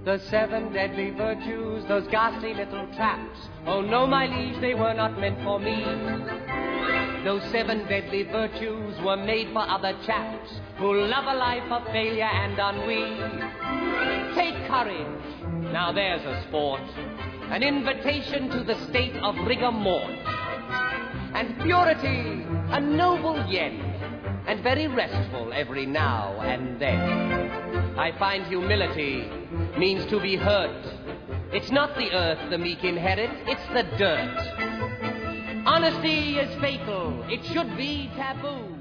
The 7 deadly virtues, those ghastly little traps. Oh no, my liege, they were not meant for me. Those 7 deadly virtues were made for other chaps who love a life of failure and ennui. Take courage, now there's a sport, an invitation to the state of rigor mort. And purity, a noble yen, and very restful every now and then. I find humility means to be hurt. It's not the earth the meek inherit, it's the dirt. Honesty is fatal, it should be taboo.